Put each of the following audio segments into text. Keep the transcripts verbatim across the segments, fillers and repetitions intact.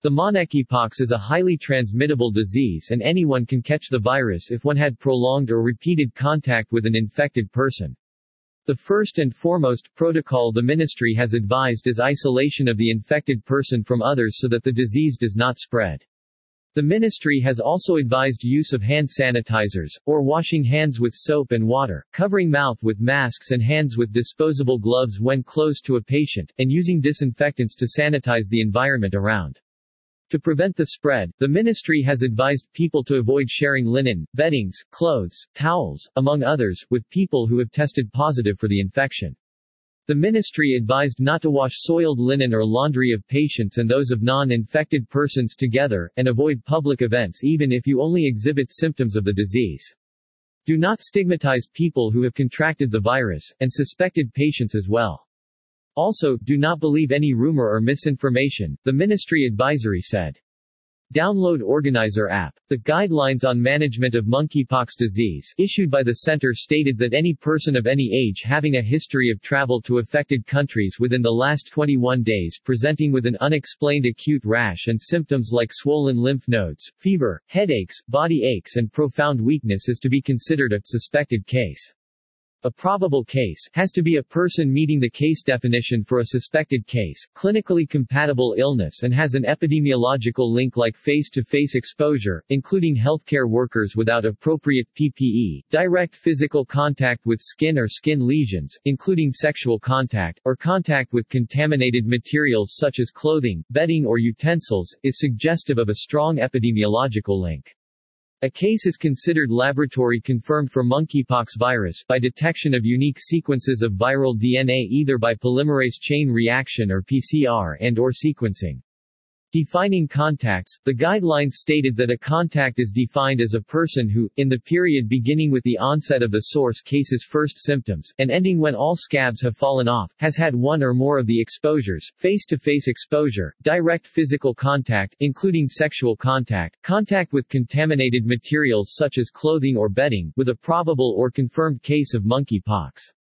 The monkeypox is a highly transmittable disease and anyone can catch the virus if one had prolonged or repeated contact with an infected person. The first and foremost protocol the ministry has advised is isolation of the infected person from others so that the disease does not spread. The ministry has also advised use of hand sanitizers, or washing hands with soap and water, covering mouth with masks and hands with disposable gloves when close to a patient, and using disinfectants to sanitize the environment around. To prevent the spread, the ministry has advised people to avoid sharing linen, beddings, clothes, towels, among others, with people who have tested positive for the infection. The ministry advised not to wash soiled linen or laundry of patients and those of non-infected persons together, and avoid public events even if you only exhibit symptoms of the disease. Do not stigmatize people who have contracted the virus, and suspected patients as well. Also, do not believe any rumor or misinformation, the ministry advisory said. Download Organizer app. The Guidelines on Management of Monkeypox Disease, issued by the center, stated that any person of any age having a history of travel to affected countries within the last twenty-one days presenting with an unexplained acute rash and symptoms like swollen lymph nodes, fever, headaches, body aches and profound weakness is to be considered a suspected case. A probable case has to be a person meeting the case definition for a suspected case, clinically compatible illness and has an epidemiological link like face-to-face exposure, including healthcare workers without appropriate P P E, direct physical contact with skin or skin lesions, including sexual contact, or contact with contaminated materials such as clothing, bedding or utensils, is suggestive of a strong epidemiological link. A case is considered laboratory-confirmed for monkeypox virus by detection of unique sequences of viral D N A either by polymerase chain reaction or P C R and or sequencing. Defining contacts, the guidelines stated that a contact is defined as a person who, in the period beginning with the onset of the source case's first symptoms, and ending when all scabs have fallen off, has had one or more of the exposures: face-to-face exposure, direct physical contact, including sexual contact, contact with contaminated materials such as clothing or bedding, with a probable or confirmed case of monkeypox.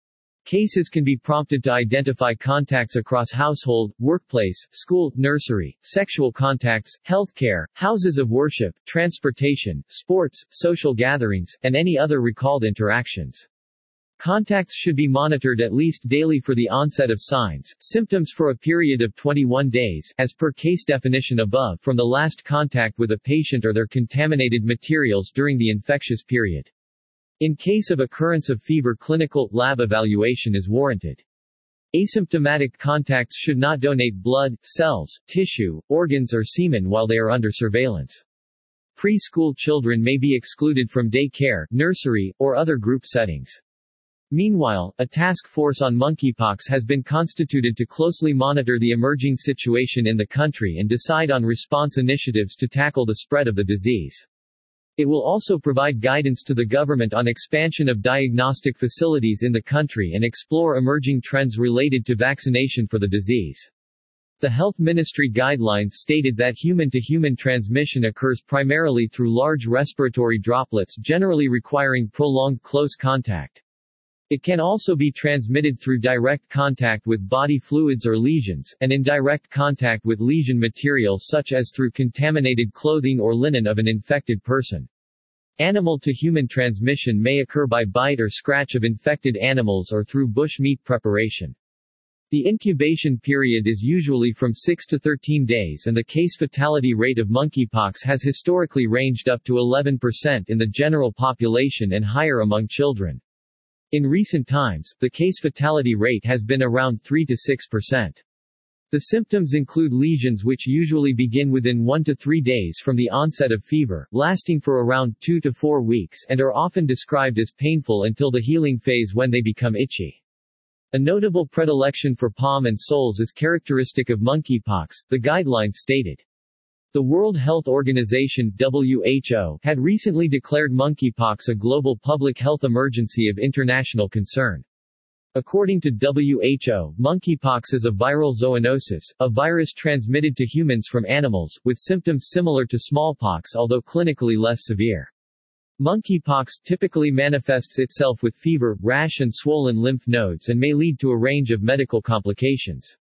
Cases can be prompted to identify contacts across household, workplace, school, nursery, sexual contacts, healthcare, houses of worship, transportation, sports, social gatherings, and any other recalled interactions. Contacts should be monitored at least daily for the onset of signs, symptoms for a period of twenty-one days, as per case definition above, from the last contact with a patient or their contaminated materials during the infectious period. In case of occurrence of fever, clinical lab evaluation is warranted. Asymptomatic contacts should not donate blood, cells, tissue, organs or semen while they are under surveillance. Preschool children may be excluded from daycare, nursery, or other group settings. Meanwhile, a task force on monkeypox has been constituted to closely monitor the emerging situation in the country and decide on response initiatives to tackle the spread of the disease. It will also provide guidance to the government on expansion of diagnostic facilities in the country and explore emerging trends related to vaccination for the disease. The Health Ministry guidelines stated that human-to-human transmission occurs primarily through large respiratory droplets generally requiring prolonged close contact. It can also be transmitted through direct contact with body fluids or lesions, and indirect contact with lesion material such as through contaminated clothing or linen of an infected person. Animal-to-human transmission may occur by bite or scratch of infected animals or through bush meat preparation. The incubation period is usually from six to thirteen days and the case fatality rate of monkeypox has historically ranged up to eleven percent in the general population and higher among children. In recent times, the case fatality rate has been around three to six percent. The symptoms include lesions which usually begin within one to three days from the onset of fever, lasting for around two to four weeks and are often described as painful until the healing phase when they become itchy. A notable predilection for palm and soles is characteristic of monkeypox, the guidelines stated. The World Health Organization W H O had recently declared monkeypox a global public health emergency of international concern. According to W H O, monkeypox is a viral zoonosis, a virus transmitted to humans from animals, with symptoms similar to smallpox although clinically less severe. Monkeypox typically manifests itself with fever, rash and swollen lymph nodes and may lead to a range of medical complications.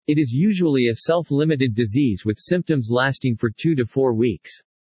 It is usually a self-limited disease with symptoms lasting for two to four weeks.